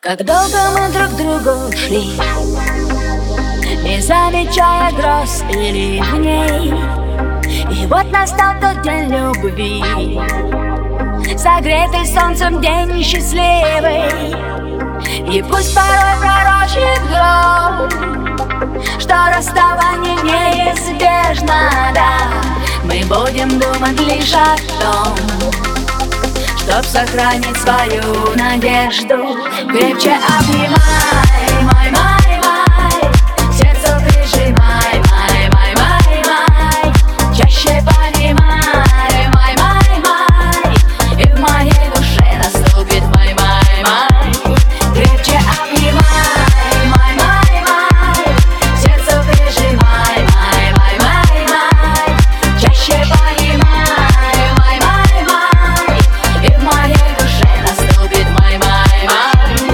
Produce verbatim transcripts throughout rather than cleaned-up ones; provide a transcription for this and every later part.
Как долго мы друг к другу шли, не замечая гроз и ливней. И вот настал тот день любви, согретый солнцем день счастливый. И пусть порой пророчит гром, что расставание неизбежно, да, мы будем думать лишь о том, чтоб сохранить свою надежду. Крепче обнимай, май, май, май, сердце прижимай, май, май, май, май, чаще понимай, май, май, май, и в моей душе наступит май, май, май. Крепче обнимай, май, май, май, сердце прижимай, май, май, май, май, чаще понимай, май, май, май, и в моей душе наступит май, май, май.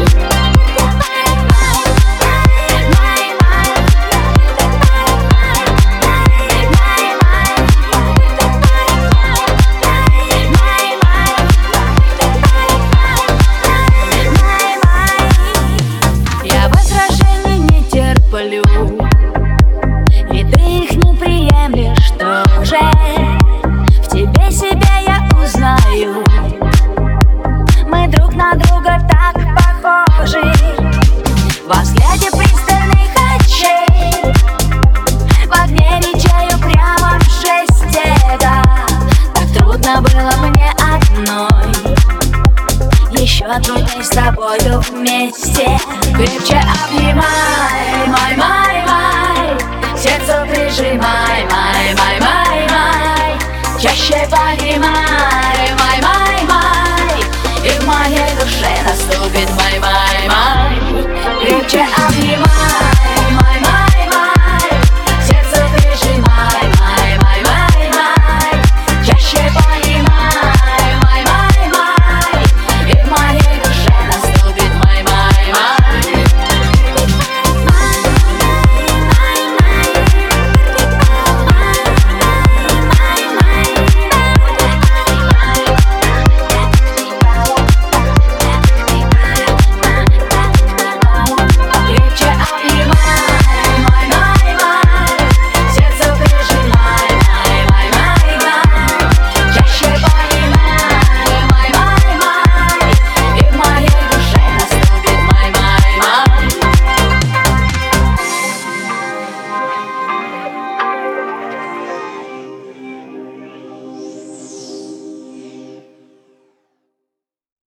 Я возражений не терплю, и ты их не приемлешь тоже. В тебе себя я узнаю, мы друг на друга так похожи. Во взгляде пристальных очей, в огне речей упрямом жесте, да, так трудно было мне одной, еще трудней с тобою вместе. Крепче обнимай, май, май, май, сердце прижимай, май, май, май, май, чаще понимай, май, май, май, и в моей душе наступит май, май, май. Крепче обнимай.